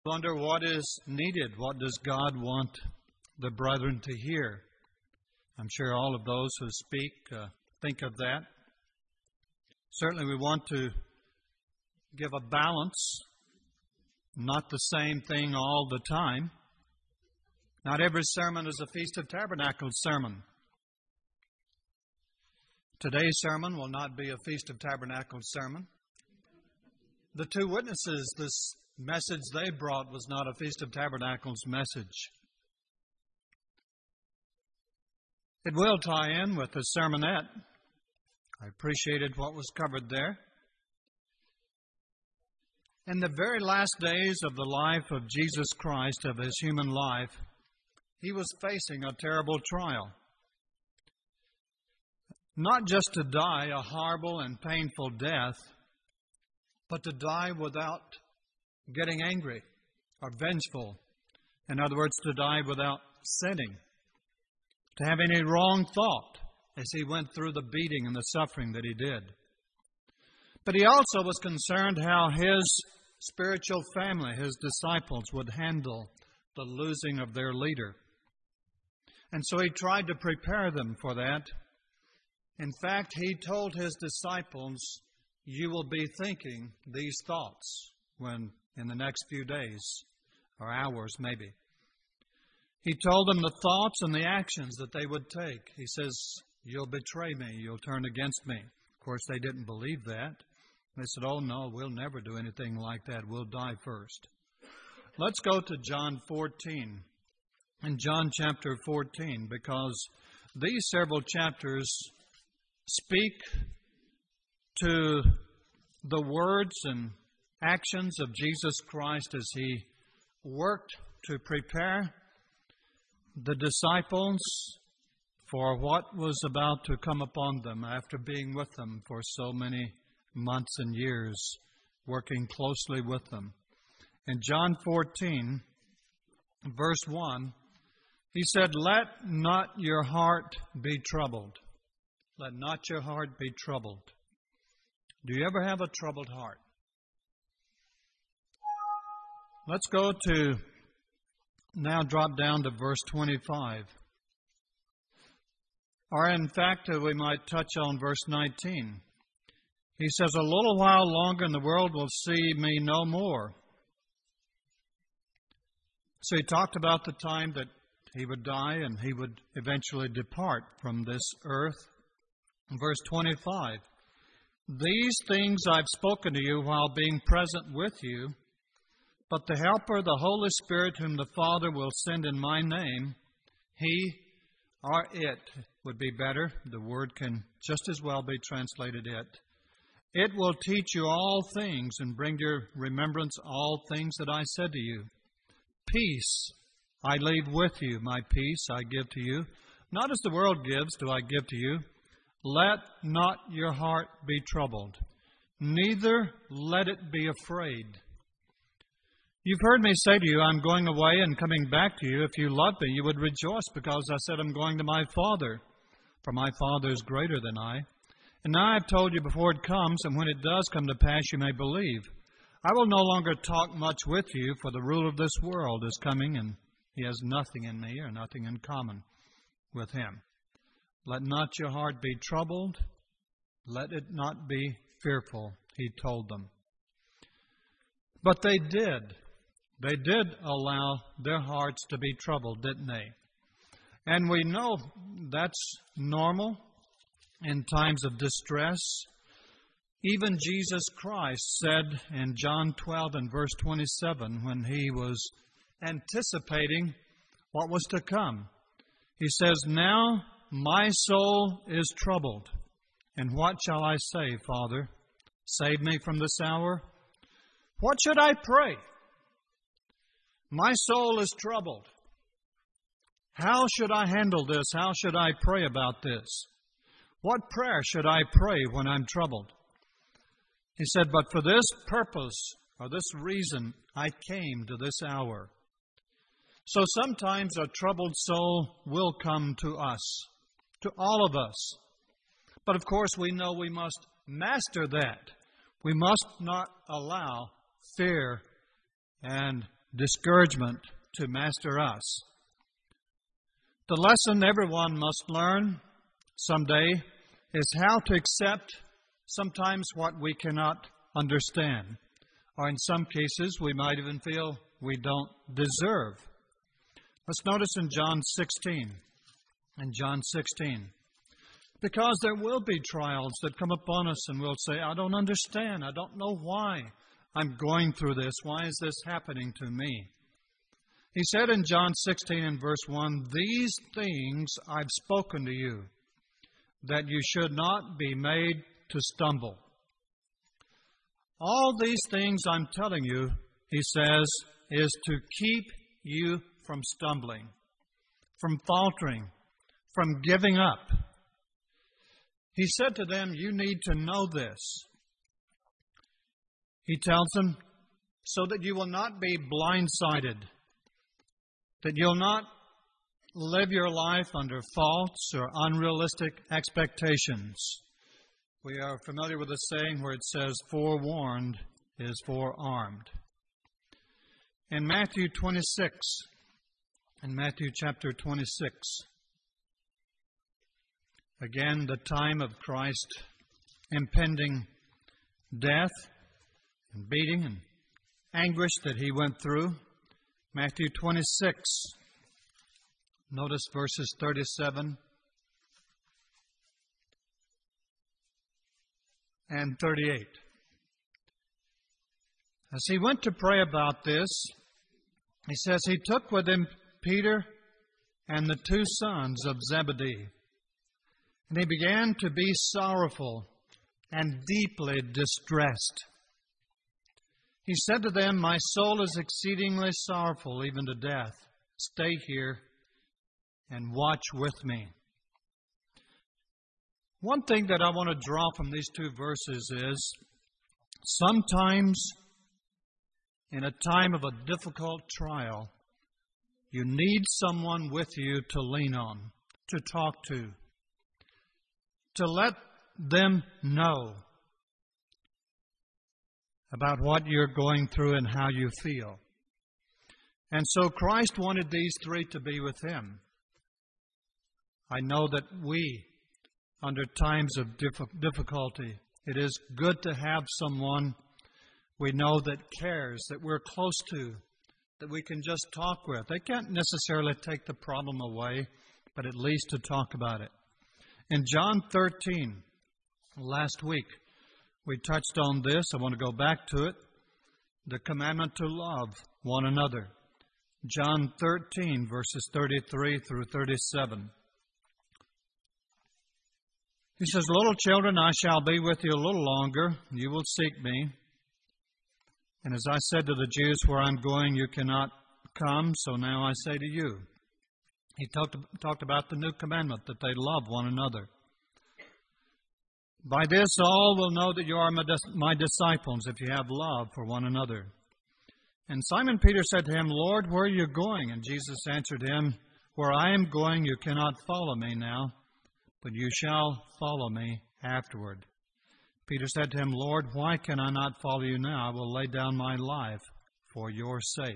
Wonder what is needed. What does God want the brethren to hear? I'm sure all of those who speak think of that. Certainly we want to give a balance, not the same thing all the time. Not every sermon is a Feast of Tabernacles sermon. Today's sermon will not be a Feast of Tabernacles sermon. The two witnesses, this message they brought was not a Feast of Tabernacles message. It will tie in with the sermonette. I appreciated what was covered there. In the very last days of the life of Jesus Christ, of His human life, He was facing a terrible trial. Not just to die a horrible and painful death, but to die without getting angry or vengeful. In other words, to die without sinning. To have any wrong thought as He went through the beating and the suffering that He did. But He also was concerned how His spiritual family, His disciples, would handle the losing of their leader. And so He tried to prepare them for that. In fact, He told His disciples, "You will be thinking these thoughts when in the next few days or hours maybe." He told them the thoughts and the actions that they would take. He says, "You'll betray me. You'll turn against me." Of course, they didn't believe that. They said, "Oh, no, we'll never do anything like that. We'll die first." Let's go to John 14. In John chapter 14, because these several chapters speak to the words and actions of Jesus Christ as He worked to prepare the disciples for what was about to come upon them after being with them for so many months and years, working closely with them. In John 14, verse 1, He said, "Let not your heart be troubled." Let not your heart be troubled. Do you ever have a troubled heart? Let's go to, now drop down to verse 25. Or in fact, we might touch on verse 19. He says, "A little while longer and the world will see me no more." So He talked about the time that He would die and He would eventually depart from this earth. Verse 25, "These things I've spoken to you while being present with you, but the Helper, the Holy Spirit, whom the Father will send in my name, He," or it would be better. The word can just as well be translated it. "It will teach you all things and bring to your remembrance all things that I said to you. Peace I leave with you, my peace I give to you. Not as the world gives do I give to you. Let not your heart be troubled, neither let it be afraid. You've heard me say to you, I'm going away and coming back to you. If you love me, you would rejoice because I said I'm going to my Father, for my Father is greater than I. And now I've told you before it comes, and when it does come to pass, you may believe. I will no longer talk much with you, for the ruler of this world is coming, and he has nothing in me or nothing in common with him. Let not your heart be troubled. Let it not be fearful," he told them. But they did. They did allow their hearts to be troubled, didn't they? And we know that's normal in times of distress. Even Jesus Christ said in John 12 and verse 27, when He was anticipating what was to come, He says, "Now my soul is troubled. And what shall I say, Father? Save me from this hour? What should I pray? My soul is troubled. How should I handle this? How should I pray about this? What prayer should I pray when I'm troubled?" He said, "But for this purpose or this reason, I came to this hour." So sometimes a troubled soul will come to us, to all of us. But of course, we know we must master that. We must not allow fear and discouragement to master us. The lesson everyone must learn someday is how to accept sometimes what we cannot understand, or in some cases we might even feel we don't deserve. Let's notice in John 16. In John 16. Because there will be trials that come upon us and we'll say, I don't understand. I don't know why I'm going through this. Why is this happening to me? He said in John 16 and verse 1, These things I've spoken to you, that you should not be made to stumble. All these things I'm telling you, he says, is to keep you from stumbling, from faltering, from giving up. He said to them, you need to know this. He tells them, so that you will not be blindsided, that you'll not live your life under false or unrealistic expectations. We are familiar with the saying where it says, forewarned is forearmed. In Matthew 26, in Matthew chapter 26, again, the time of Christ's impending death and beating and anguish that he went through. Matthew 26, notice verses 37 and 38. As he went to pray about this, he says he took with him Peter and the two sons of Zebedee, and he began to be sorrowful and deeply distressed. He said to them, my soul is exceedingly sorrowful, even to death. Stay here and watch with me. One thing that I want to draw from these two verses is, sometimes in a time of a difficult trial, you need someone with you to lean on, to talk to let them know about what you're going through and how you feel. And so Christ wanted these three to be with him. I know that we, under times of difficulty, it is good to have someone we know that cares, that we're close to, that we can just talk with. They can't necessarily take the problem away, but at least to talk about it. In John 13, last week, we touched on this. I want to go back to it. The commandment to love one another. John 13, verses 33 through 37. He says, little children, I shall be with you a little longer. You will seek me. And as I said to the Jews, where I'm going, you cannot come. So now I say to you. He talked about the new commandment, that they love one another. By this all will know that you are my disciples, if you have love for one another. And Simon Peter said to him, Lord, where are you going? And Jesus answered him, where I am going, you cannot follow me now, but you shall follow me afterward. Peter said to him, Lord, why can I not follow you now? I will lay down my life for your sake.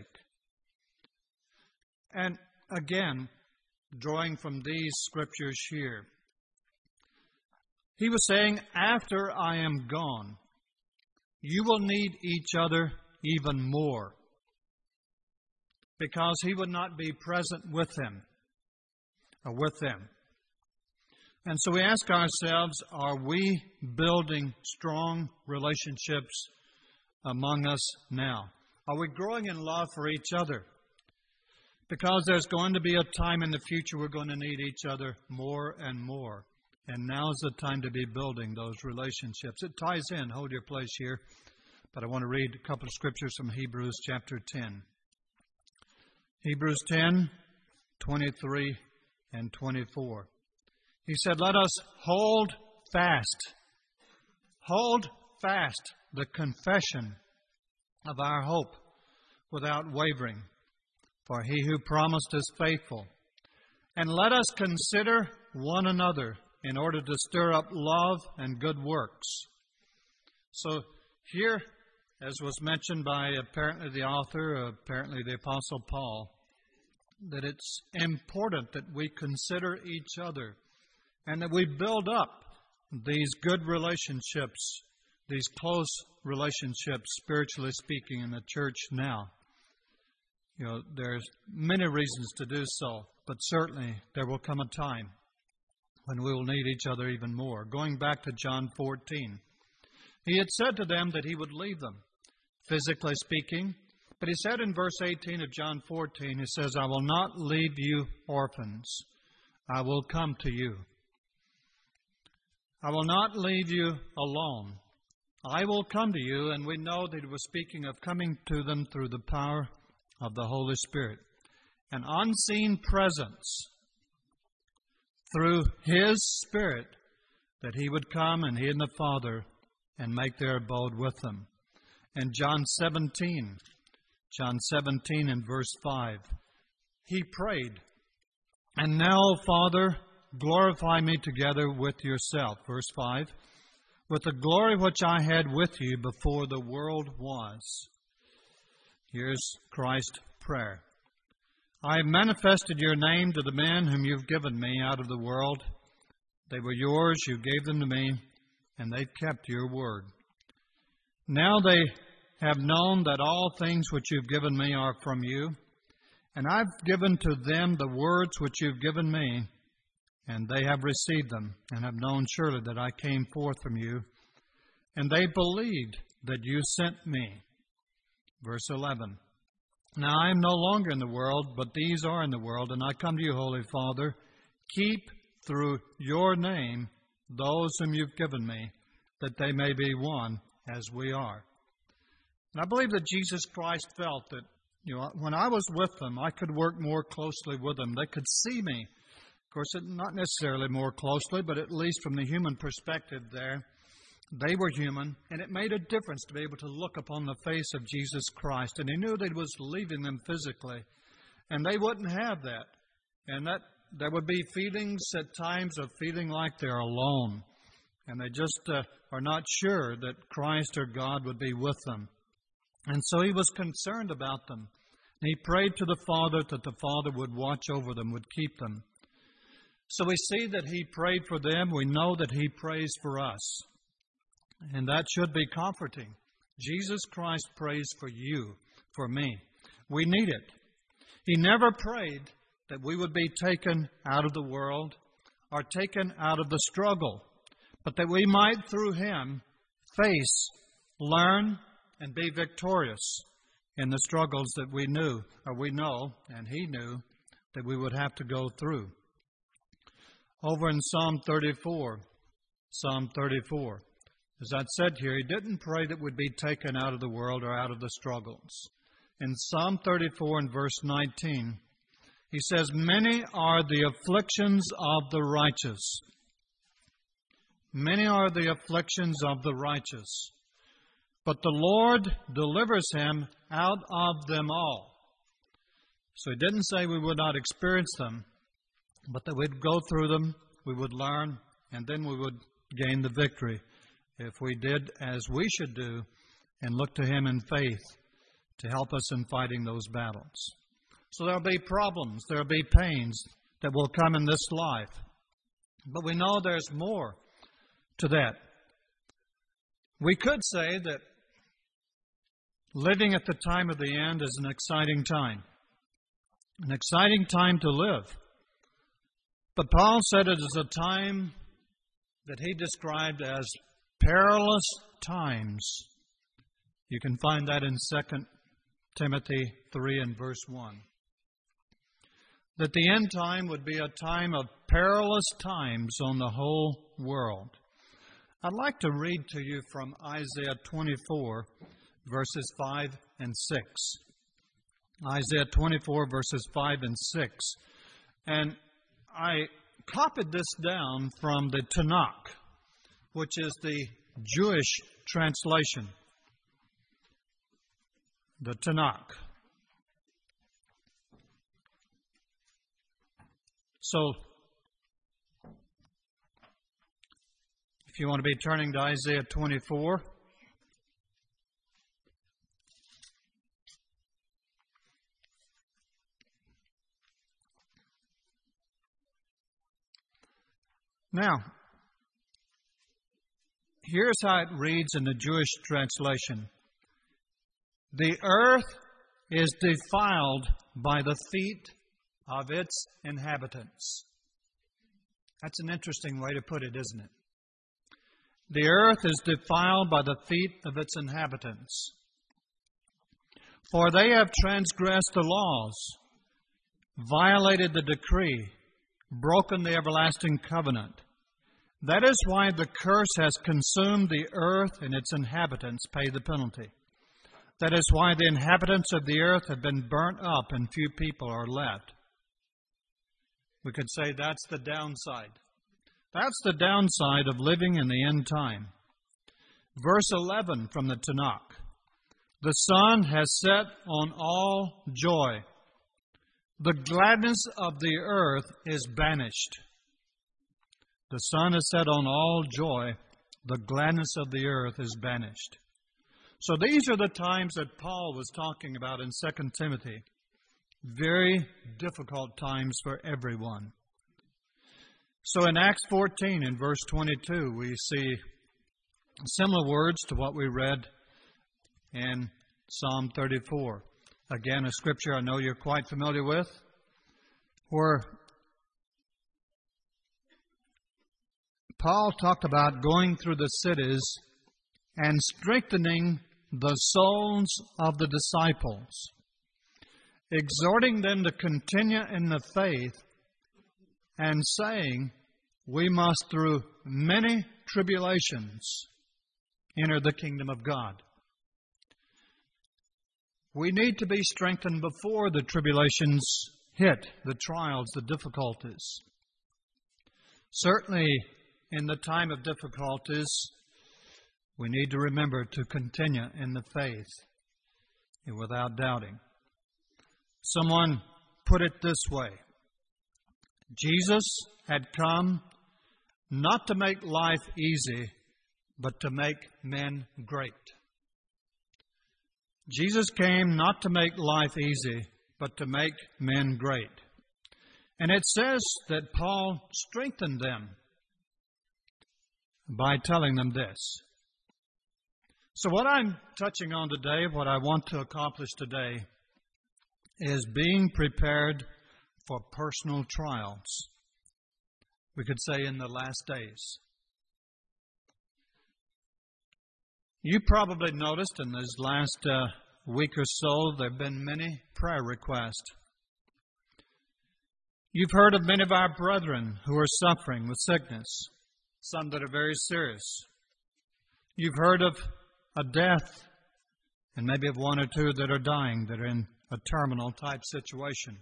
And again, drawing from these scriptures here, he was saying, after I am gone, you will need each other even more, because he would not be present with them. And so we ask ourselves, are we building strong relationships among us now? Are we growing in love for each other? Because there's going to be a time in the future we're going to need each other more and more. And now is the time to be building those relationships. It ties in. Hold your place here. But I want to read a couple of scriptures from Hebrews chapter 10. Hebrews 10, 23 and 24. He said, let us hold fast the confession of our hope without wavering. For he who promised is faithful. And let us consider one another in order to stir up love and good works. So here as was mentioned by apparently the author, apparently the Apostle Paul, that it's important that we consider each other and that we build up these good relationships, these close relationships, spiritually speaking, in the church now. You know, there's many reasons to do so, but certainly there will come a time when we will need each other even more. Going back to John 14, he had said to them that he would leave them, physically speaking, but he said in verse 18 of John 14, he says, I will not leave you orphans. I will come to you. I will not leave you alone. I will come to you, and we know that he was speaking of coming to them through the power of the Holy Spirit. An unseen presence through His Spirit, that He would come, and He and the Father, and make their abode with them. And John 17 in verse 5, He prayed, and now, Father, glorify me together with yourself. Verse 5, with the glory which I had with you before the world was. Here's Christ's prayer. I have manifested your name to the men whom you've given me out of the world. They were yours, you gave them to me, and they've kept your word. Now they have known that all things which you've given me are from you, and I've given to them the words which you've given me, and they have received them, and have known surely that I came forth from you, and they believed that you sent me. Verse 11, now I am no longer in the world, but these are in the world, and I come to you, Holy Father. Keep through your name those whom you've given me, that they may be one as we are. And I believe that Jesus Christ felt that, when I was with them, I could work more closely with them. They could see me. Of course, not necessarily more closely, but at least from the human perspective there, they were human, and it made a difference to be able to look upon the face of Jesus Christ. And he knew that he was leaving them physically, and they wouldn't have that. And that there would be feelings at times of feeling like they're alone, and they just are not sure that Christ or God would be with them. And so he was concerned about them. And he prayed to the Father that the Father would watch over them, would keep them. So we see that he prayed for them. We know that he prays for us. And that should be comforting. Jesus Christ prays for you, for me. We need it. He never prayed that we would be taken out of the world or taken out of the struggle, but that we might, through him, face, learn, and be victorious in the struggles that we know, and he knew, that we would have to go through. Over in Psalm 34, as I said here, he didn't pray that we'd be taken out of the world or out of the struggles. In Psalm 34 and verse 19, he says, many are the afflictions of the righteous. Many are the afflictions of the righteous, but the Lord delivers him out of them all. So he didn't say we would not experience them, but that we'd go through them, we would learn, and then we would gain the victory if we did as we should do and look to him in faith to help us in fighting those battles. So there'll be problems, there'll be pains that will come in this life. But we know there's more to that. We could say that living at the time of the end is an exciting time to live. But Paul said it is a time that he described as perilous times. You can find that in 2 Timothy 3 and verse 1. That the end time would be a time of perilous times on the whole world. I'd like to read to you from Isaiah 24, verses 5 and 6. Isaiah 24, verses 5 and 6. And I copied this down from the Tanakh, which is the Jewish translation. The Tanakh. So, if you want to be turning to Isaiah 24, Now, here's how it reads in the Jewish translation. The earth is defiled by the feet of its inhabitants. That's an interesting way to put it, isn't it? The earth is defiled by the feet of its inhabitants. For they have transgressed the laws, violated the decree, broken the everlasting covenant. That is why the curse has consumed the earth, and its inhabitants pay the penalty. That is why the inhabitants of the earth have been burnt up and few people are left. We could say that's the downside. That's the downside of living in the end time. Verse 11 from the Tanakh. The sun has set on all joy. The gladness of the earth is banished. The sun has set on all joy. The gladness of the earth is banished. So these are the times that Paul was talking about in 2 Timothy. Very difficult times for everyone. So in Acts 14, in verse 22, we see similar words to what we read in Psalm 34. Again, a scripture I know you're quite familiar with, where Paul talked about going through the cities and strengthening the souls of the disciples, exhorting them to continue in the faith, and saying, we must through many tribulations enter the kingdom of God. We need to be strengthened before the tribulations hit, the trials, the difficulties. Certainly, in the time of difficulties, we need to remember to continue in the faith without doubting. Someone put it this way. Jesus had come not to make life easy, but to make men great. Jesus came not to make life easy, but to make men great. And it says that Paul strengthened them by telling them this. So what I'm touching on today, what I want to accomplish today, is being prepared for personal trials. We could say in the last days. You probably noticed in this last week or so, there have been many prayer requests. You've heard of many of our brethren who are suffering with sickness, some that are very serious. You've heard of a death, and maybe of one or two that are dying, that are in a terminal type situation.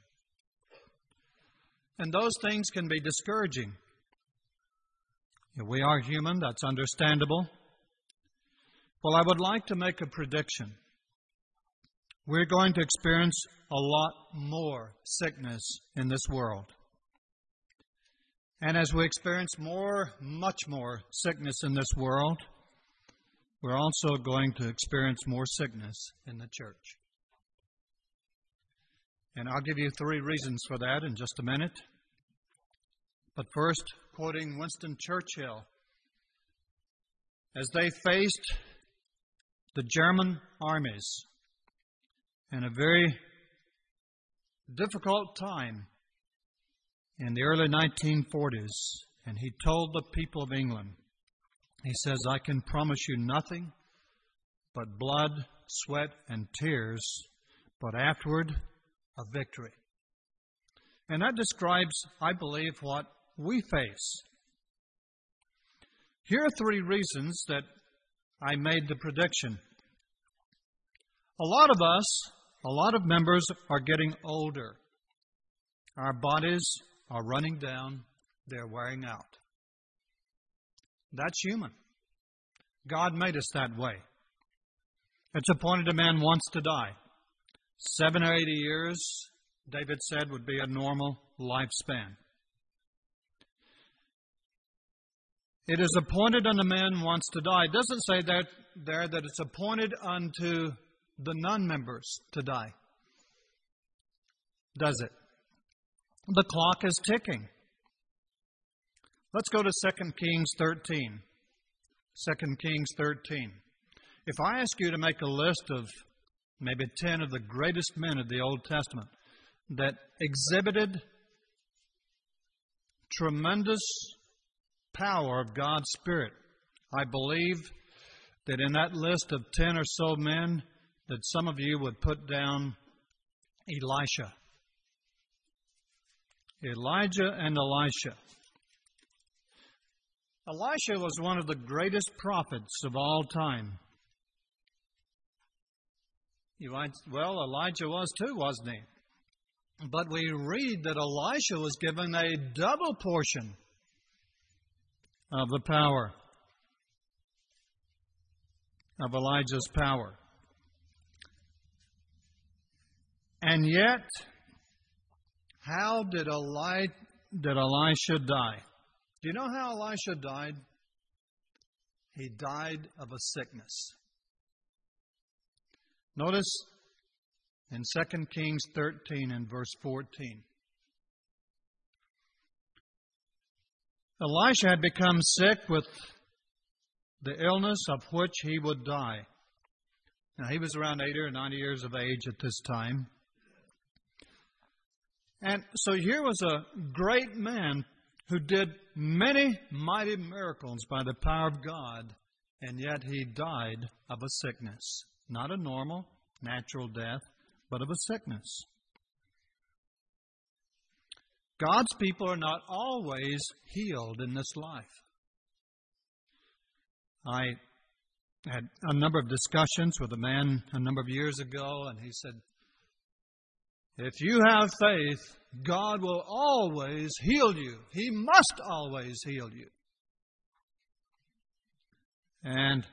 And those things can be discouraging. We are human, that's understandable. Well, I would like to make a prediction. We're going to experience a lot more sickness in this world. And as we experience much more sickness in this world, we're also going to experience more sickness in the church. And I'll give you 3 reasons for that in just a minute. But first, quoting Winston Churchill, as they faced the German armies in a very difficult time in the early 1940s, and he told the people of England, he says, I can promise you nothing but blood, sweat, and tears, but afterward, a victory. And that describes, I believe, what we face. Here are 3 reasons that I made the prediction. A lot of us, a lot of members are getting older. Our bodies are running down, they're wearing out. That's human. God made us that way. It's appointed a man once to die. 70 or 80 years, David said, would be a normal lifespan. It is appointed unto man once to die. It doesn't say there that it's appointed unto the non-members to die. Does it? The clock is ticking. Let's go to 2 Kings 13. 2 Kings 13. If I ask you to make a list of maybe 10 of the greatest men of the Old Testament that exhibited tremendous power of God's Spirit, I believe that in that list of 10 or so men, that some of you would put down Elisha. Elijah and Elisha. Elisha was one of the greatest prophets of all time. Well, Elijah was too, wasn't he? But we read that Elisha was given a double portion of the power of Elijah's power. And yet, how did Elisha die? Do you know how Elisha died? He died of a sickness. Notice in 2 Kings 13 and verse 14. Elisha had become sick with the illness of which he would die. Now, he was around 80 or 90 years of age at this time. And so here was a great man who did many mighty miracles by the power of God, and yet he died of a sickness. Not a normal, natural death, but of a sickness. God's people are not always healed in this life. I had a number of discussions with a man a number of years ago, and he said, if you have faith, God will always heal you. He must always heal you. And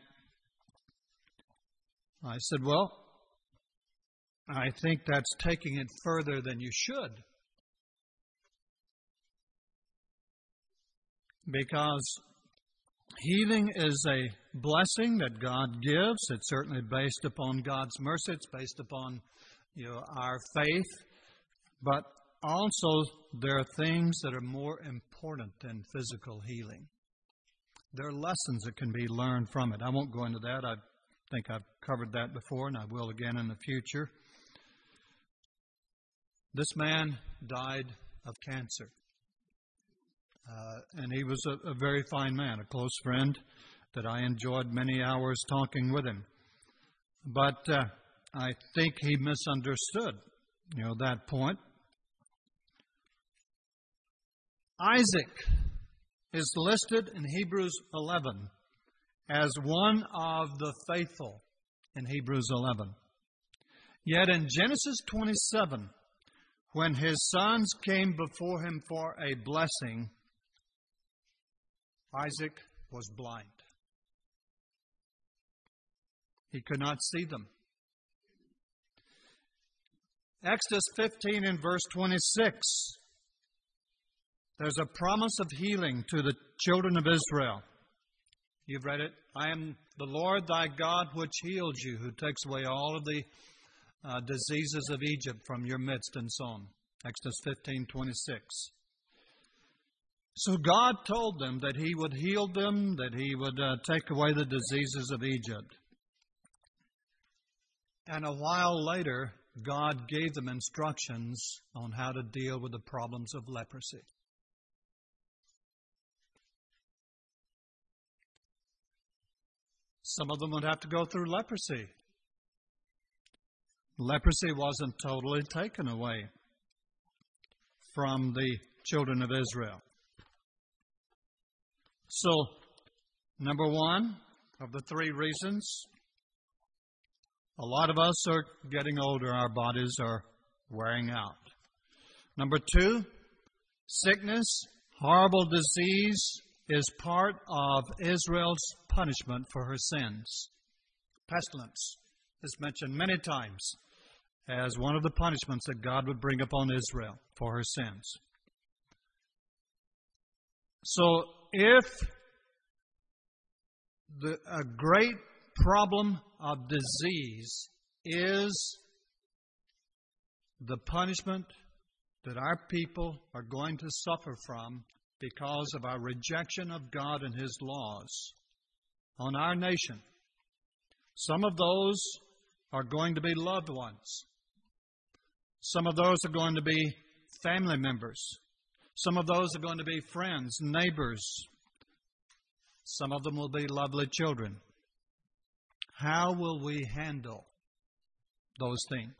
I said, well, I think that's taking it further than you should. Because healing is a blessing that God gives. It's certainly based upon God's mercy. It's based upon our faith. But also there are things that are more important than physical healing. There are lessons that can be learned from it. I won't go into that. I think I've covered that before, and I will again in the future. This man died of cancer. And he was a very fine man, a close friend that I enjoyed many hours talking with him. But I think he misunderstood, that point. Isaac is listed in Hebrews 11 as one of the faithful in Hebrews 11. Yet in Genesis 27, when his sons came before him for a blessing, Isaac was blind. He could not see them. Exodus 15 and verse 26, there's a promise of healing to the children of Israel. You've read it. I am the Lord thy God which heals you, who takes away all of the diseases of Egypt from your midst, and so on. Exodus 15:26. So God told them that He would heal them, that He would take away the diseases of Egypt. And a while later, God gave them instructions on how to deal with the problems of leprosy. Some of them would have to go through leprosy. Leprosy wasn't totally taken away from the children of Israel. So, number one of the three reasons, a lot of us are getting older. Our bodies are wearing out. Number two, sickness, horrible disease is part of Israel's punishment for her sins. Pestilence is mentioned many times as one of the punishments that God would bring upon Israel for her sins. So if a great problem of disease is the punishment that our people are going to suffer from, because of our rejection of God and His laws on our nation. Some of those are going to be loved ones. Some of those are going to be family members. Some of those are going to be friends, neighbors. Some of them will be lovely children. How will we handle those things?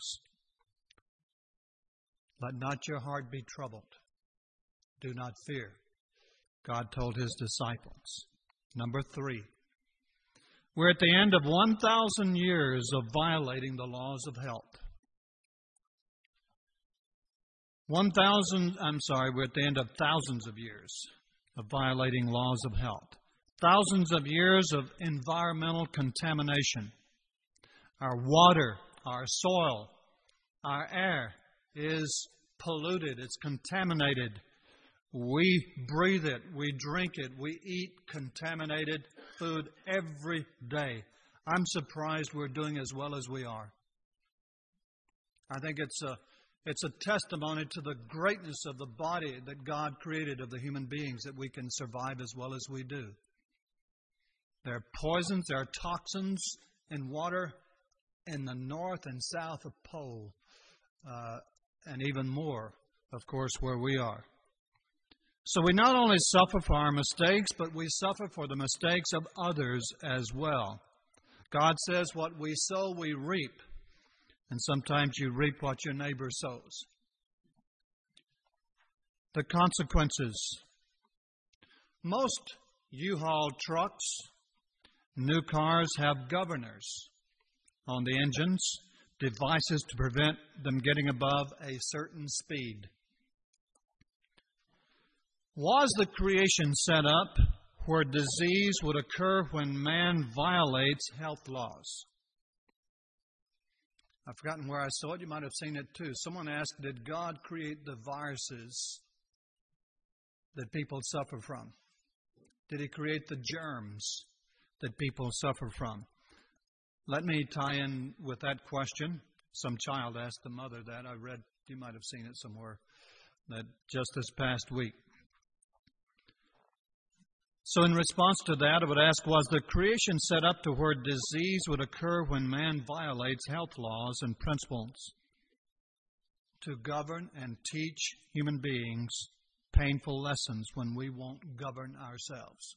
Let not your heart be troubled. Do not fear. God told His disciples. Number 3. We're at the end of 1,000 years of violating the laws of health. We're at the end of thousands of years of violating laws of health. Thousands of years of environmental contamination. Our water, our soil, our air is polluted. It's contaminated. We breathe it. We drink it. We eat contaminated food every day. I'm surprised we're doing as well as we are. I think it's a testimony to the greatness of the body that God created of the human beings that we can survive as well as we do. There are poisons, there are toxins in water in the north and south of Pole, and even more, of course, where we are. So we not only suffer for our mistakes, but we suffer for the mistakes of others as well. God says what we sow, we reap. And sometimes you reap what your neighbor sows. The consequences. Most U-Haul trucks, new cars have governors on the engines, devices to prevent them getting above a certain speed. Was the creation set up where disease would occur when man violates health laws? I've forgotten where I saw it. You might have seen it too. Someone asked, did God create the viruses that people suffer from? Did He create the germs that people suffer from? Let me tie in with that question. Some child asked the mother that. I read, you might have seen it somewhere, that just this past week. So in response to that, I would ask, was the creation set up to where disease would occur when man violates health laws and principles to govern and teach human beings painful lessons when we won't govern ourselves?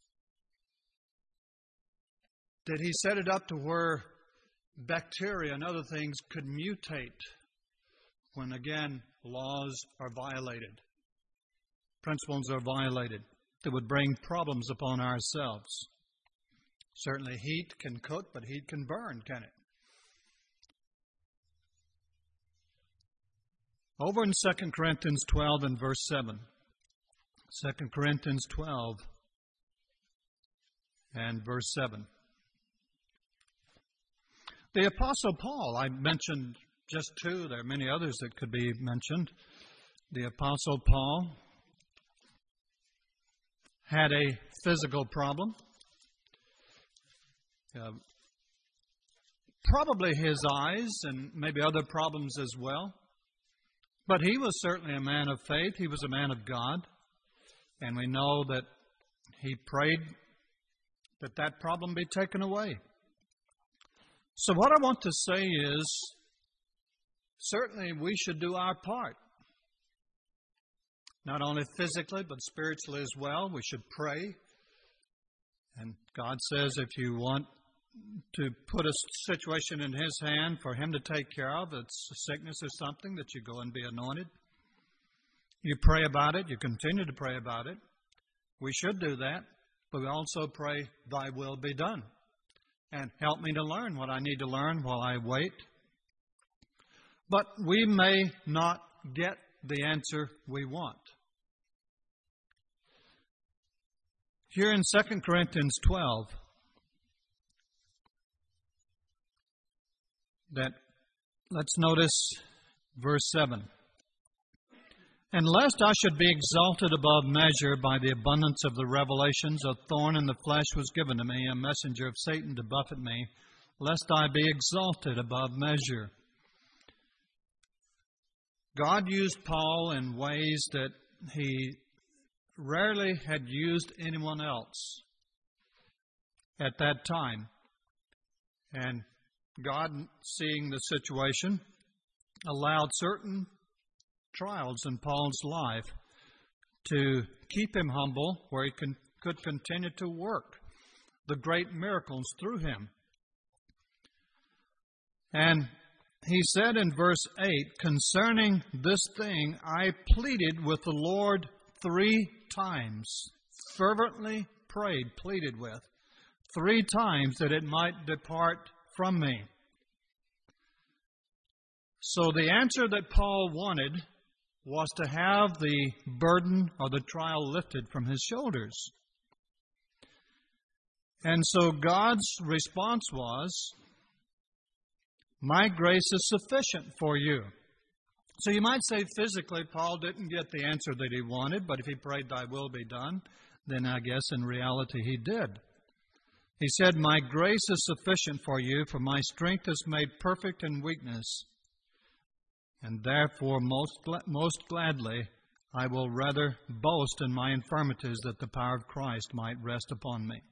Did He set it up to where bacteria and other things could mutate when, again, laws are violated, principles are violated, that would bring problems upon ourselves? Certainly heat can cook, but heat can burn, can it? Over in 2 Corinthians 12 and verse 7. 2 Corinthians 12 and verse 7. The Apostle Paul, I mentioned just two. There are many others that could be mentioned. The Apostle Paul had a physical problem. Probably his eyes and maybe other problems as well. But he was certainly a man of faith. He was a man of God. And we know that he prayed that that problem be taken away. So what I want to say is, certainly we should do our part. Not only physically, but spiritually as well. We should pray. And God says if you want to put a situation in His hand for Him to take care of, it's a sickness or something, that you go and be anointed. You pray about it. You continue to pray about it. We should do that. But we also pray, Thy will be done. And help me to learn what I need to learn while I wait. But we may not get the answer we want. Here in 2 Corinthians 12, let's notice verse 7. And lest I should be exalted above measure by the abundance of the revelations, a thorn in the flesh was given to me, a messenger of Satan to buffet me, lest I be exalted above measure. God used Paul in ways that He rarely had used anyone else at that time. And God, seeing the situation, allowed certain trials in Paul's life to keep him humble, where he could continue to work the great miracles through him. And he said in verse 8, concerning this thing, I pleaded with the Lord 3 times, fervently prayed, pleaded with, 3 times that it might depart from me. So the answer that Paul wanted was to have the burden or the trial lifted from his shoulders. And so God's response was, my grace is sufficient for you. So you might say physically Paul didn't get the answer that he wanted, but if he prayed, thy will be done, then I guess in reality he did. He said, my grace is sufficient for you, for my strength is made perfect in weakness. And therefore most gladly I will rather boast in my infirmities, that the power of Christ might rest upon me.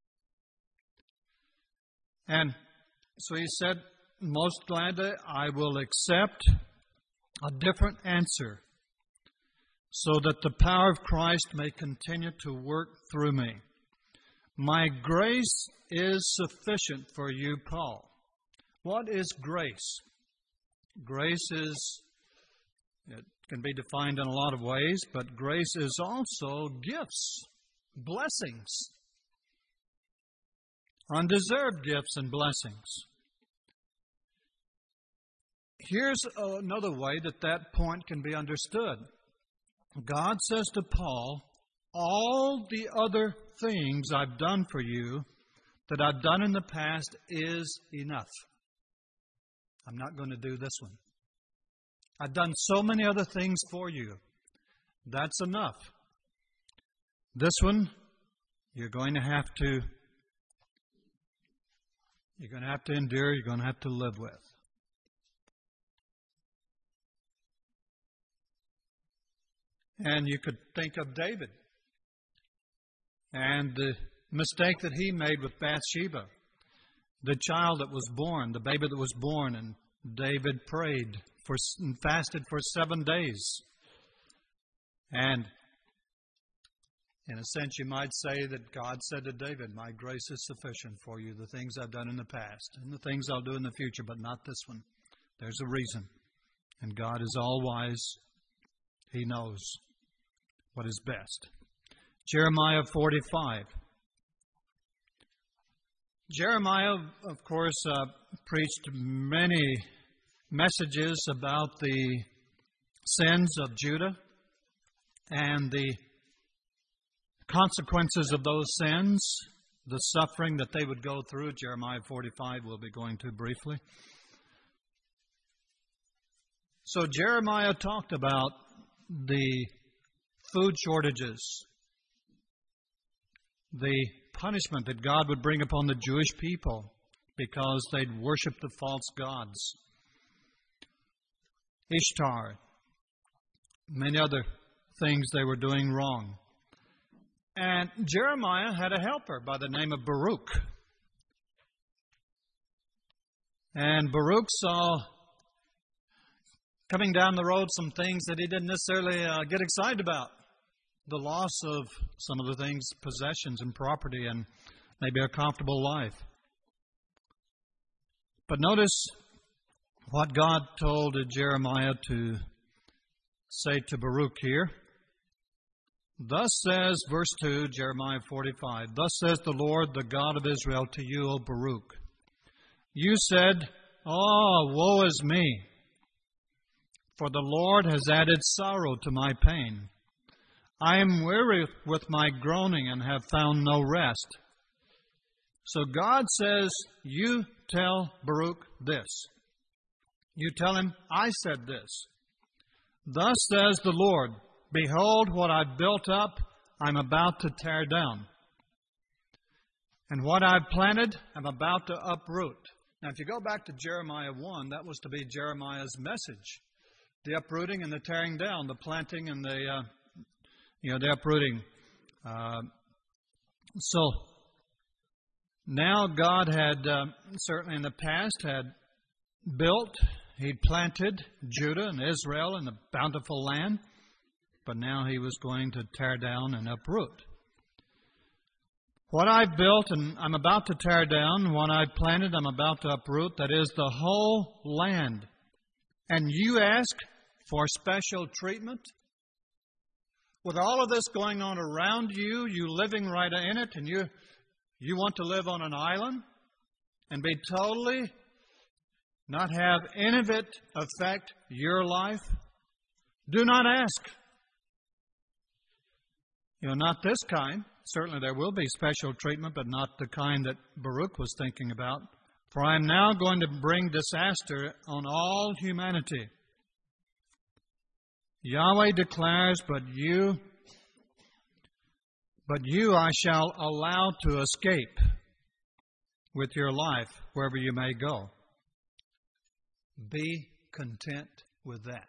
And so he said, most gladly I will accept a different answer, so that the power of Christ may continue to work through me. My grace is sufficient for you, Paul. What is grace? Grace it can be defined in a lot of ways, but grace is also gifts, blessings, undeserved gifts and blessings. Here's another way that point can be understood. God says to Paul, all the other things I've done for you that I've done in the past is enough. I'm not going to do this one. I've done so many other things for you. That's enough. This one, you're going to have to endure, you're going to have to live with. And you could think of David and the mistake that he made with Bathsheba, the child that was born, the baby that was born, and David prayed and fasted for 7 days. And in a sense, you might say that God said to David, my grace is sufficient for you, the things I've done in the past and the things I'll do in the future, but not this one. There's a reason. And God is all wise. He knows what is best. Jeremiah 45. Jeremiah, of course, preached many messages about the sins of Judah and the consequences of those sins, the suffering that they would go through. Jeremiah 45 we'll be going to briefly. So Jeremiah talked about the food shortages, the punishment that God would bring upon the Jewish people because they'd worshiped the false gods, Ishtar, many other things they were doing wrong. And Jeremiah had a helper by the name of Baruch. And Baruch saw coming down the road some things that he didn't necessarily get excited about. The loss of some of the things, possessions and property, and maybe a comfortable life. But notice what God told Jeremiah to say to Baruch here. Thus says, verse 2, Jeremiah 45, thus says the Lord, the God of Israel, to you, O Baruch. You said, oh, woe is me, for the Lord has added sorrow to my pain. I am weary with my groaning and have found no rest. So God says, you tell Baruch this. You tell him, I said this. Thus says the Lord, behold, what I've built up, I'm about to tear down. And what I've planted, I'm about to uproot. Now, if you go back to Jeremiah 1, that was to be Jeremiah's message. The uprooting and the tearing down, the planting and the the uprooting. So now God had, certainly in the past, had built, He'd planted Judah and Israel in the bountiful land, but now He was going to tear down and uproot. What I've built and I'm about to tear down, what I've planted, I'm about to uproot, that is the whole land. And you ask for special treatment? With all of this going on around you, you living right in it, and you want to live on an island and be totally, not have any of it affect your life? Do not ask. Not this kind. Certainly there will be special treatment, but not the kind that Baruch was thinking about. For I am now going to bring disaster on all humanity. Yahweh declares, but you I shall allow to escape with your life wherever you may go. Be content with that.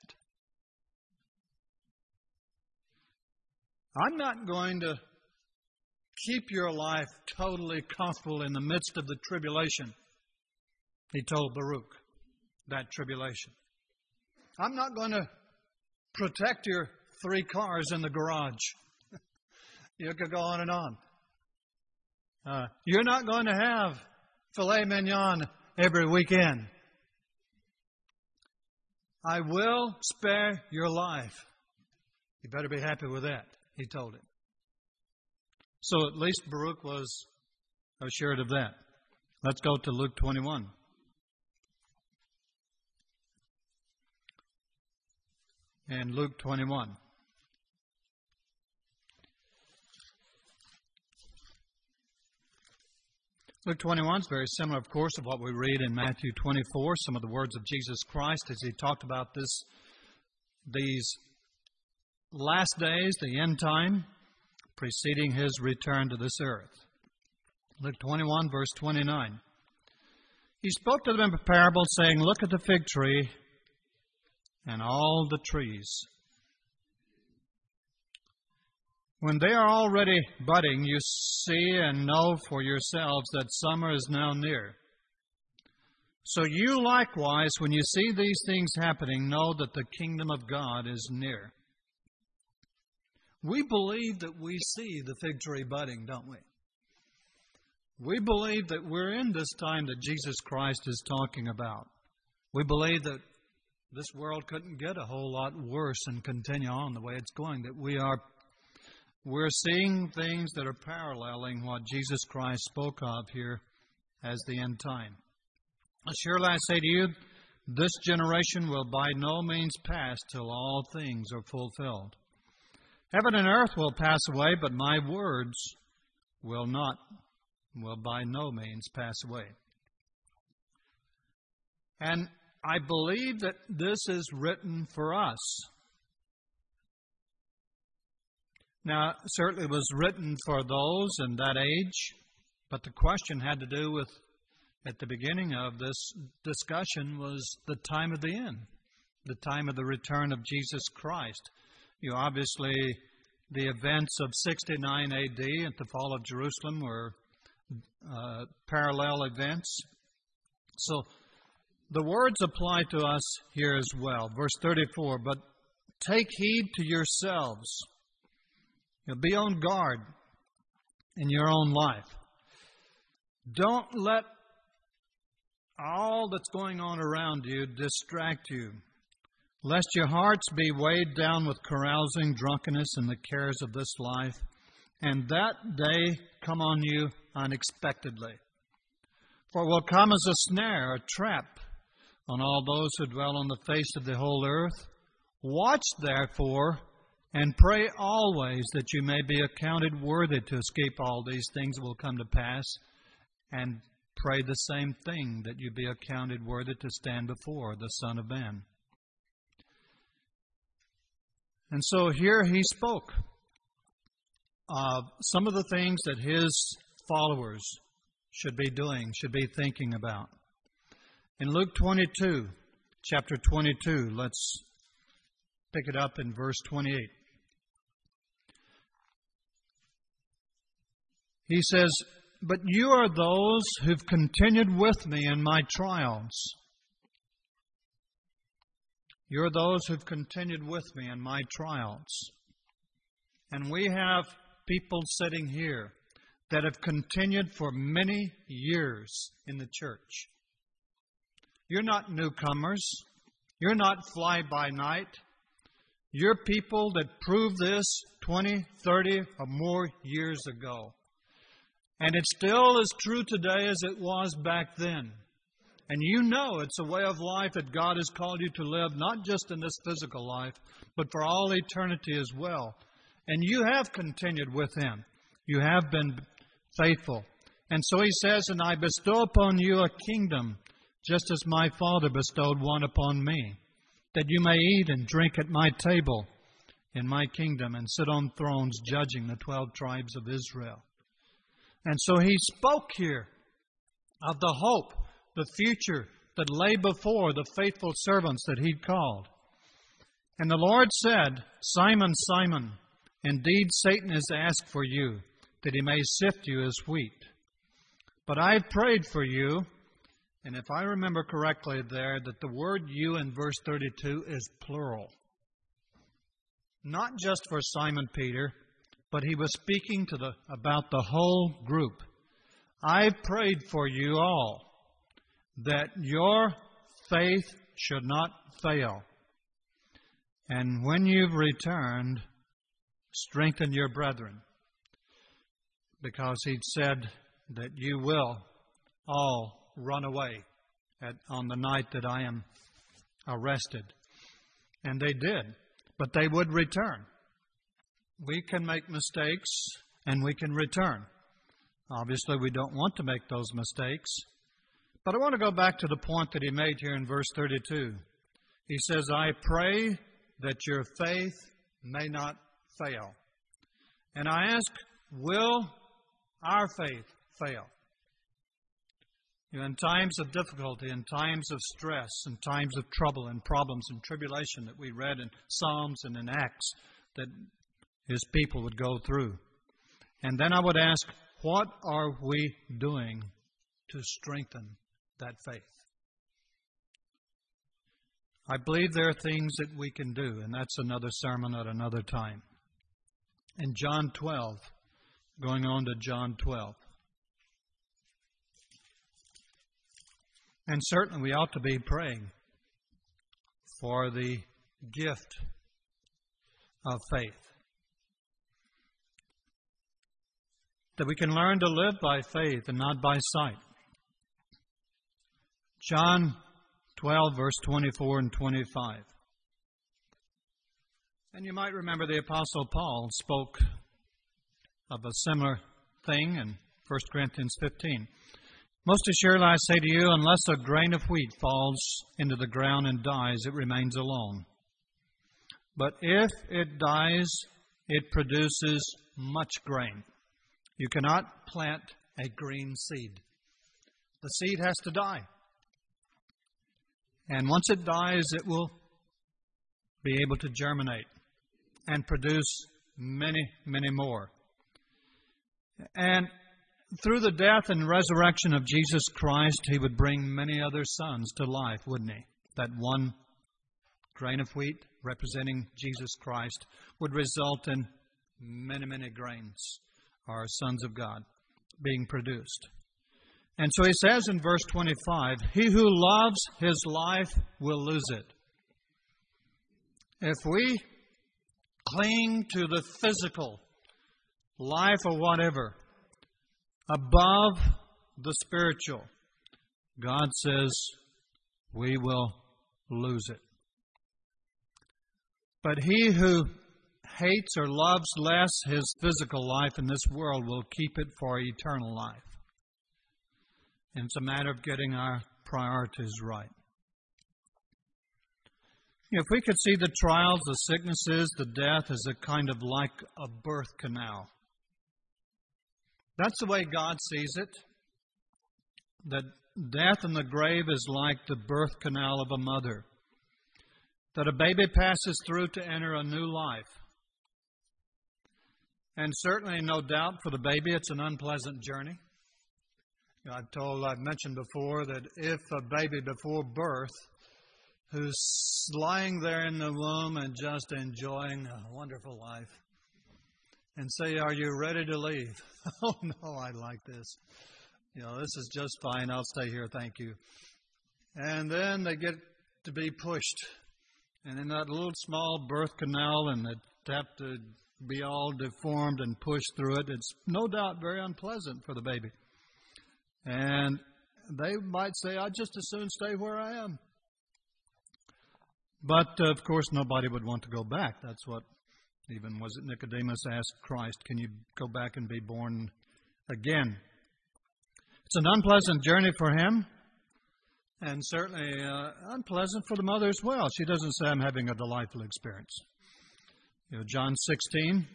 I'm not going to keep your life totally comfortable in the midst of the tribulation, he told Baruch, that tribulation. I'm not going to protect your 3 cars in the garage. You could go on and on. You're not going to have filet mignon every weekend. I will spare your life. You better be happy with that, he told him. So at least Baruch was assured of that. Let's go to Luke 21. And Luke 21. Luke 21 is very similar, of course, to what we read in Matthew 24, some of the words of Jesus Christ as he talked about these last days, the end time, preceding his return to this earth. Luke 21, verse 29. He spoke to them in a parable, saying, Look at the fig tree and all the trees. When they are already budding, you see and know for yourselves that summer is now near. So you likewise, when you see these things happening, know that the kingdom of God is near. We believe that we see the fig tree budding, don't we? We believe that we're in this time that Jesus Christ is talking about. We believe that this world couldn't get a whole lot worse and continue on the way it's going, that we're seeing things that are paralleling what Jesus Christ spoke of here as the end time. Surely I say to you, this generation will by no means pass till all things are fulfilled. Heaven and earth will pass away, but my words will by no means pass away. And I believe that this is written for us. Now, certainly it was written for those in that age, but the question had to do with, at the beginning of this discussion, was the time of the end, the time of the return of Jesus Christ. Obviously, the events of 69 A.D. at the fall of Jerusalem were parallel events. So the words apply to us here as well. Verse 34, but take heed to yourselves. Be on guard in your own life. Don't let all that's going on around you distract you, lest your hearts be weighed down with carousing, drunkenness, and the cares of this life, and that day come on you unexpectedly. For it will come as a snare, a trap, on all those who dwell on the face of the whole earth. Watch, therefore, and pray always that you may be accounted worthy to escape all these things that will come to pass, and pray the same thing, that you be accounted worthy to stand before the Son of Man. And so here he spoke of some of the things that his followers should be doing, should be thinking about. In Luke 22, chapter 22, let's pick it up in verse 28. He says, "But you are those who've continued with me in my trials." You're those who've continued with me in my trials. And we have people sitting here that have continued for many years in the church. You're not newcomers. You're not fly-by-night. You're people that proved this 20, 30, or more years ago. And it's still as true today as it was back then. And you know it's a way of life that God has called you to live, not just in this physical life, but for all eternity as well. And you have continued with Him. You have been faithful. And so He says, "And I bestow upon you a kingdom, just as my Father bestowed one upon me, that you may eat and drink at my table in my kingdom and sit on thrones judging the 12 tribes of Israel." And so He spoke here of the hope, the future that lay before the faithful servants that He'd called. And the Lord said, "Simon, Simon, indeed Satan has asked for you, that he may sift you as wheat. But I've prayed for you," and if I remember correctly there, that the word "you" in verse 32 is plural. Not just for Simon Peter, but He was speaking about the whole group. "I've prayed for you all, that your faith should not fail. And when you've returned, strengthen your brethren." Because He'd said that you will all run away on the night that I am arrested. And they did, but they would return. We can make mistakes and we can return. Obviously, we don't want to make those mistakes. But I want to go back to the point that he made here in verse 32. He says, "I pray that your faith may not fail." And I ask, will our faith fail? In times of difficulty, in times of stress, in times of trouble and problems and tribulation that we read in Psalms and in Acts that His people would go through. And then I would ask, what are we doing to strengthen that faith? I believe there are things that we can do, and that's another sermon at another time. In John 12, going on to John 12. And certainly we ought to be praying for the gift of faith. That we can learn to live by faith and not by sight. John 12, verse 24 and 25. And you might remember the Apostle Paul spoke of a similar thing in 1 Corinthians 15. "Most assuredly I say to you, unless a grain of wheat falls into the ground and dies, it remains alone. But if it dies, it produces much grain. You cannot plant a green seed. The seed has to die. And once it dies, it will be able to germinate and produce many, many more." And through the death and resurrection of Jesus Christ, He would bring many other sons to life, wouldn't He? That one grain of wheat representing Jesus Christ would result in many, many grains, or sons of God, being produced. And so He says in verse 25, "He who loves his life will lose it." If we cling to the physical life or whatever above the spiritual, God says we will lose it. But he who hates or loves less his physical life in this world will keep it for eternal life. And it's a matter of getting our priorities right. If we could see the trials, the sicknesses, the death as a kind of like a birth canal. That's the way God sees it. That death in the grave is like the birth canal of a mother. That a baby passes through to enter a new life. And certainly, no doubt, for the baby, it's an unpleasant journey. I've mentioned before that if a baby before birth who's lying there in the womb and just enjoying a wonderful life and say, "Are you ready to leave?" "Oh, no, I like this. This is just fine. I'll stay here. Thank you." And then they get to be pushed. And in that little small birth canal, and they have to be all deformed and pushed through it, it's no doubt very unpleasant for the baby. And they might say, "I'd just as soon stay where I am." But, of course, nobody would want to go back. That's what even was it Nicodemus asked Christ, "Can you go back and be born again?" It's an unpleasant journey for him, and certainly unpleasant for the mother as well. She doesn't say, "I'm having a delightful experience." John 16,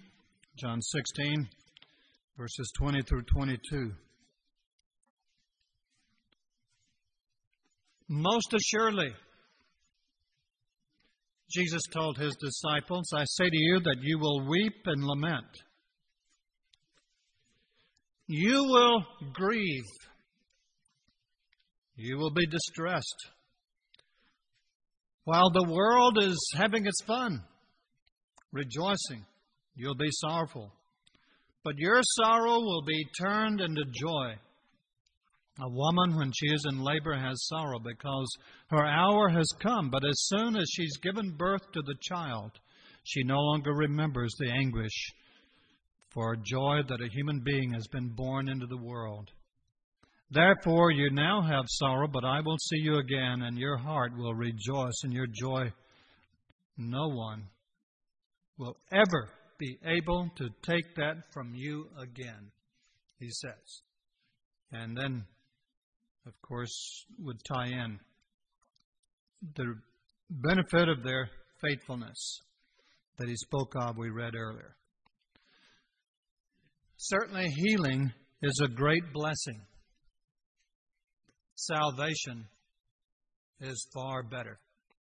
verses 20 through 22. "Most assuredly," Jesus told his disciples, "I say to you that you will weep and lament. You will grieve. You will be distressed. While the world is having its fun, rejoicing, you'll be sorrowful. But your sorrow will be turned into joy. A woman, when she is in labor, has sorrow because her hour has come. But as soon as she's given birth to the child, she no longer remembers the anguish for joy that a human being has been born into the world. Therefore, you now have sorrow, but I will see you again, and your heart will rejoice in your joy. No one will ever be able to take that from you again," he says. And then, of course, would tie in the benefit of their faithfulness that he spoke of, we read earlier. Certainly, healing is a great blessing. Salvation is far better.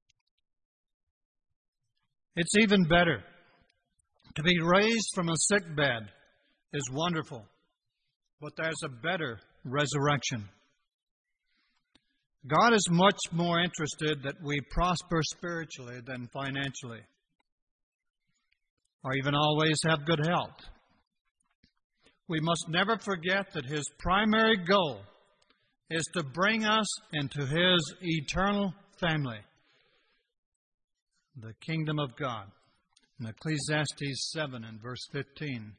It's even better. To be raised from a sick bed is wonderful, but there's a better resurrection. God is much more interested that we prosper spiritually than financially, or even always have good health. We must never forget that His primary goal is to bring us into His eternal family, the kingdom of God. In Ecclesiastes 7 and verse 15.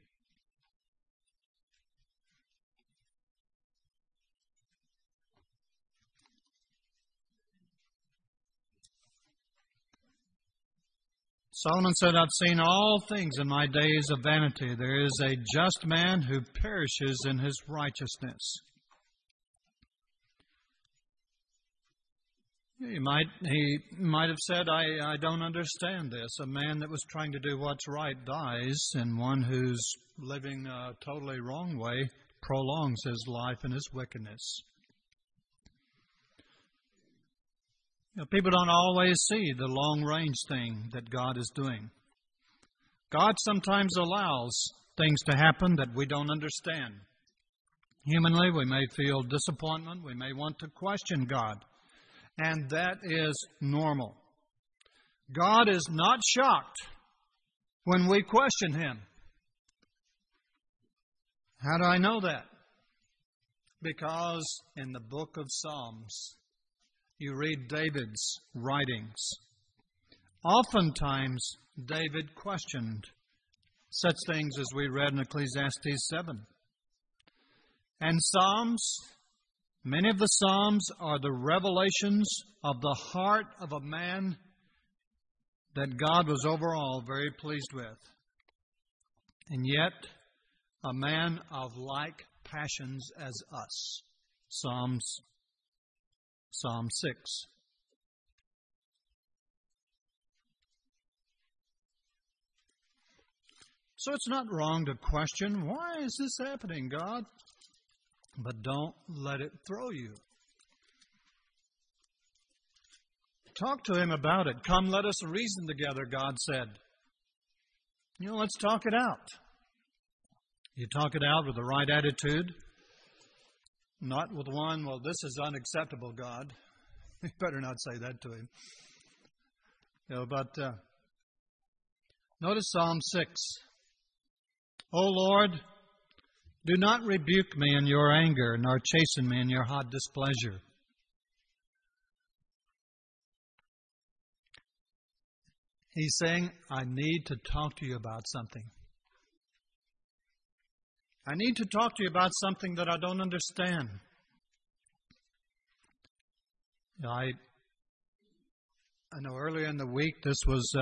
Solomon said, "I've seen all things in my days of vanity. There is a just man who perishes in his righteousness." He might have said, I don't understand this. A man that was trying to do what's right dies, and one who's living a totally wrong way prolongs his life in his wickedness. People don't always see the long-range thing that God is doing. God sometimes allows things to happen that we don't understand. Humanly, we may feel disappointment. We may want to question God. And that is normal. God is not shocked when we question Him. How do I know that? Because in the book of Psalms, you read David's writings. Oftentimes, David questioned such things as we read in Ecclesiastes 7. And Psalms, many of the Psalms are the revelations of the heart of a man that God was overall very pleased with. And yet, a man of like passions as us. Psalm 6. So it's not wrong to question, why is this happening, God? But don't let it throw you. Talk to Him about it. Come, let us reason together, God said. Let's talk it out. You talk it out with the right attitude, not with one, well, this is unacceptable, God. You better not say that to him. But notice Psalm 6. O Lord, do not rebuke me in your anger, nor chasten me in your hot displeasure. He's saying, I need to talk to you about something. I need to talk to you about something that I don't understand. I know earlier in the week this was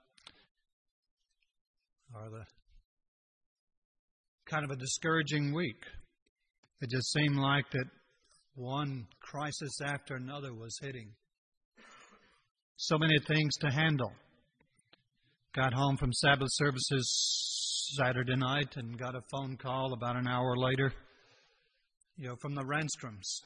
kind of a discouraging week. It just seemed like that one crisis after another was hitting. So many things to handle. Got home from Sabbath services Saturday night and got a phone call about an hour later, from the Renstroms.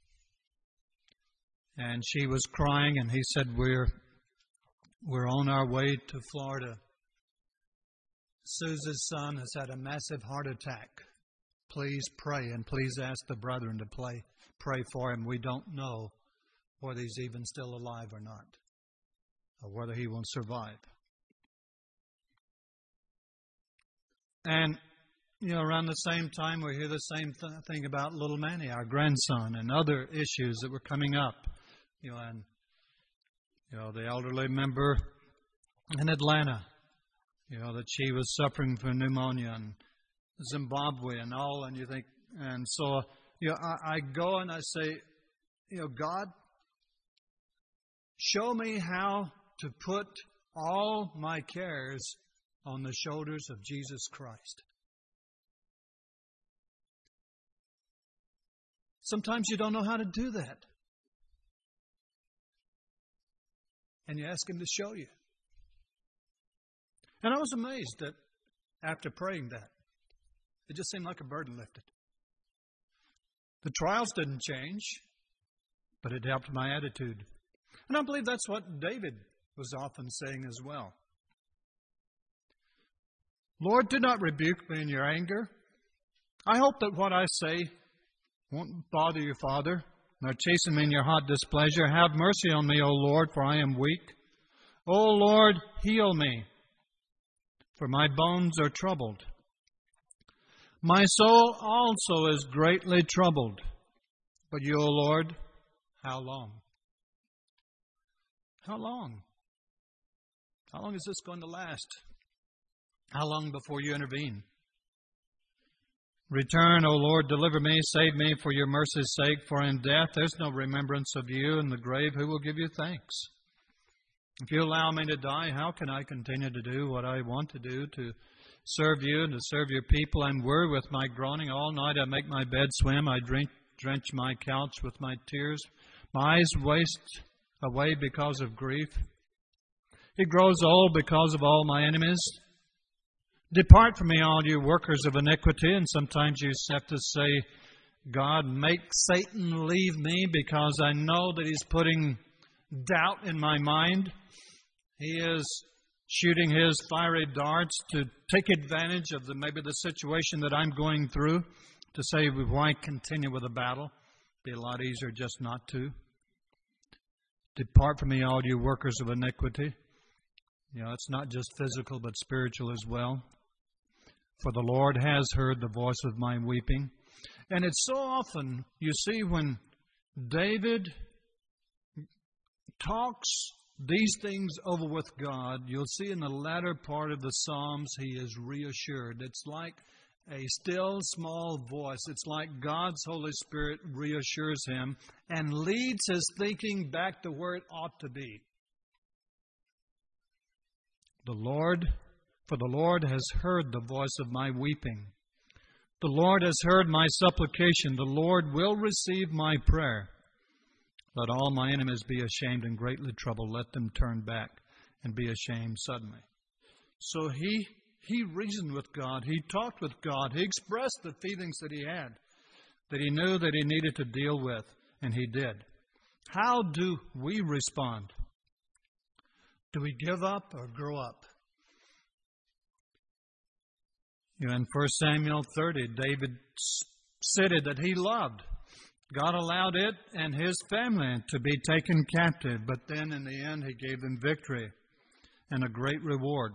And she was crying, and he said, we're on our way to Florida. Susan's son has had a massive heart attack. Please pray, and please ask the brethren to pray for him. We don't know whether he's even still alive or not, or whether he will survive. And, around the same time, we hear the same thing about little Manny, our grandson, and other issues that were coming up. And the elderly member in Atlanta, that she was suffering from pneumonia, and Zimbabwe and all, and you think, and so, I go and I say, God, show me how to put all my cares on the shoulders of Jesus Christ. Sometimes you don't know how to do that. And you ask Him to show you. And I was amazed that after praying that, it just seemed like a burden lifted. The trials didn't change, but it helped my attitude. And I believe that's what David was often saying as well. Lord, do not rebuke me in your anger. I hope that what I say won't bother you, Father, nor chasten me in your hot displeasure. Have mercy on me, O Lord, for I am weak. O Lord, heal me, for my bones are troubled. My soul also is greatly troubled. But you, O Lord, how long? How long? How long is this going to last? How long before you intervene? Return, O Lord, deliver me, save me for your mercy's sake, for in death there's no remembrance of you. In the grave, who will give you thanks? If you allow me to die, how can I continue to do what I want to do, to serve you and to serve your people? I'm weary with my groaning. All night I make my bed swim. I drench my couch with my tears. My eyes waste away because of grief. It grows old because of all my enemies. Depart from me, all you workers of iniquity. And sometimes you have to say, God, make Satan leave me, because I know that he's putting doubt in my mind. He is shooting his fiery darts to take advantage of maybe the situation that I'm going through, to say, why continue with the battle? It'd be a lot easier just not to. Depart from me, all you workers of iniquity. It's not just physical, but spiritual as well. For the Lord has heard the voice of my weeping. And it's so often, you see, when David talks these things over with God, you'll see in the latter part of the Psalms, he is reassured. It's like a still small voice. It's like God's Holy Spirit reassures him and leads his thinking back to where it ought to be. For the Lord has heard the voice of my weeping. The Lord has heard my supplication. The Lord will receive my prayer. Let all my enemies be ashamed and greatly troubled. Let them turn back and be ashamed suddenly. So he reasoned with God. He talked with God. He expressed the feelings that he had, that he knew that he needed to deal with, and he did. How do we respond? Do we give up or grow up? In 1 Samuel 30, David's city that he loved, God allowed it and his family to be taken captive, but then in the end he gave them victory and a great reward.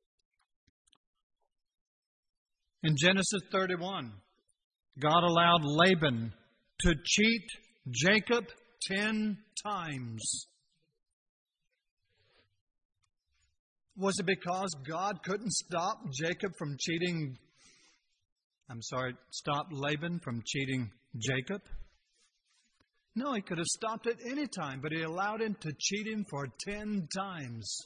In Genesis 31, God allowed Laban to cheat Jacob 10 times. Was it because God couldn't stop Laban from cheating Jacob? No, he could have stopped at any time, but he allowed him to cheat him for 10 times.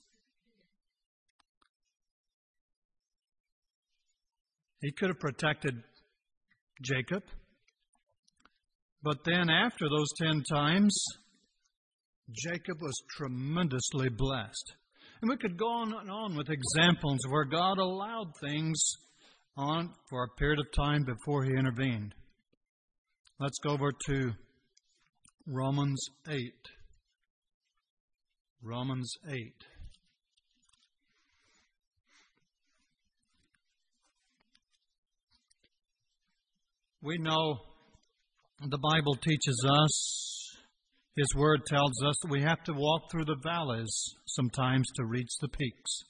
He could have protected Jacob. But then after those 10 times, Jacob was tremendously blessed. And we could go on and on with examples where God allowed things on for a period of time before He intervened. Let's go over to Romans 8. Romans 8. We know the Bible teaches us, His Word tells us that we have to walk through the valleys sometimes to reach the peaks.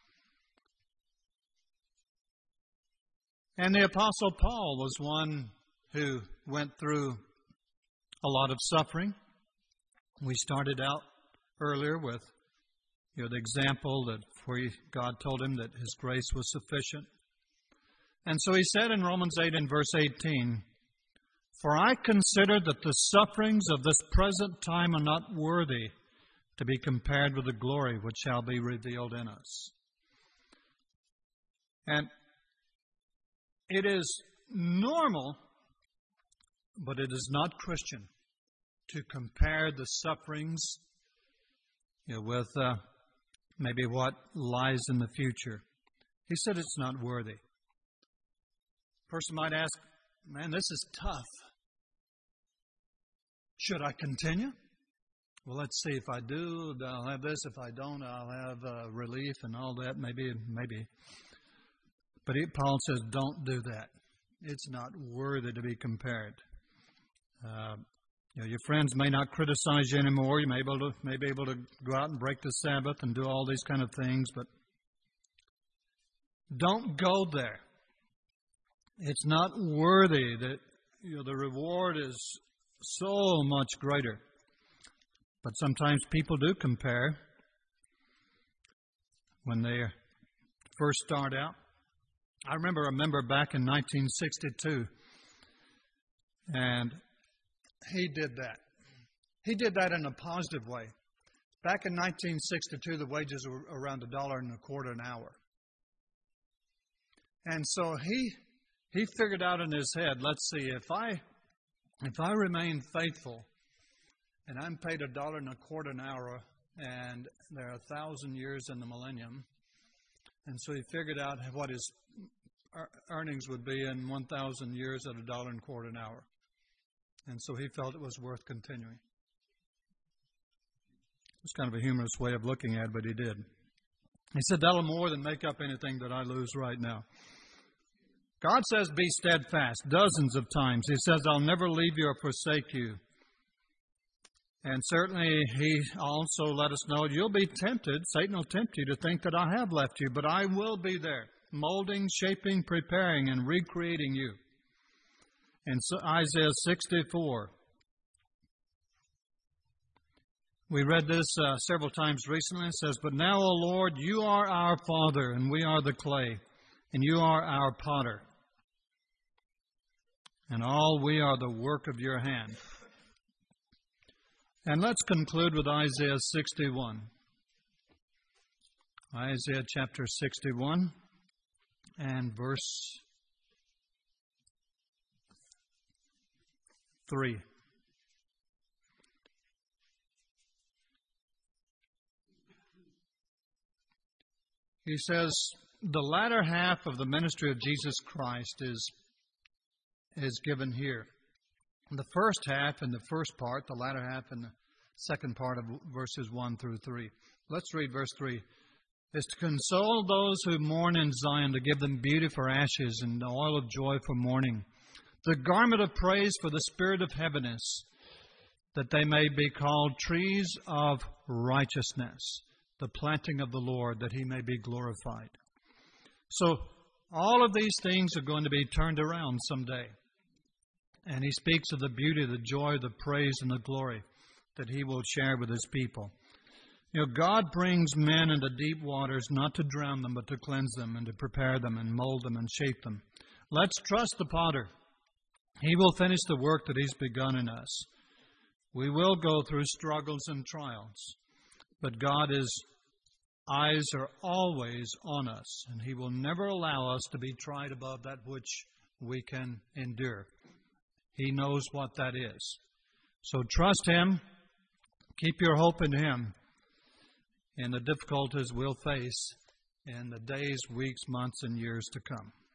And the Apostle Paul was one who went through a lot of suffering. We started out earlier with the example that God told him that His grace was sufficient. And so he said in Romans 8 and verse 18, "For I consider that the sufferings of this present time are not worthy to be compared with the glory which shall be revealed in us." And it is normal, but it is not Christian, to compare the sufferings with maybe what lies in the future. He said it's not worthy. A person might ask, "Man, this is tough. Should I continue?" Well, let's see. If I do, I'll have this. If I don't, I'll have relief and all that. Maybe. But Paul says, don't do that. It's not worthy to be compared. Your friends may not criticize you anymore. You may be able to go out and break the Sabbath and do all these kind of things, but don't go there. It's not worthy. That the reward is so much greater. But sometimes people do compare when they first start out. I remember a member back in 1962, and he did that. He did that in a positive way. Back in 1962, the wages were around $1.25 an hour. And so he figured out in his head, let's see, if I remain faithful and I'm paid $1.25 an hour, and there are 1,000 years in the millennium, and so he figured out what his earnings would be in 1,000 years at $1.25 an hour. And so he felt it was worth continuing. It's kind of a humorous way of looking at it, but he did. He said, that'll more than make up anything that I lose right now. God says, be steadfast, dozens of times. He says, I'll never leave you or forsake you. And certainly He also let us know, you'll be tempted, Satan will tempt you to think that I have left you, but I will be there, molding, shaping, preparing, and recreating you. In Isaiah 64, we read this several times recently. It says, but now, O Lord, you are our Father, and we are the clay, and you are our potter. And all we are the work of your hand. And let's conclude with Isaiah 61. Isaiah chapter 61 and verse 3. He says, the latter half of the ministry of Jesus Christ is given here. The first half and the first part, the latter half and the second part of verses 1 through 3. Let's read verse 3. is to console those who mourn in Zion, to give them beauty for ashes and the oil of joy for mourning, the garment of praise for the spirit of heaviness, that they may be called trees of righteousness, the planting of the Lord, that He may be glorified. So all of these things are going to be turned around someday. And He speaks of the beauty, the joy, the praise, and the glory that He will share with His people. You know, God brings men into deep waters not to drown them, but to cleanse them and to prepare them and mold them and shape them. Let's trust the potter. He will finish the work that He's begun in us. We will go through struggles and trials, but God's eyes are always on us, and He will never allow us to be tried above that which we can endure. He knows what that is. So trust Him. Keep your hope in Him in the difficulties we'll face in the days, weeks, months, and years to come.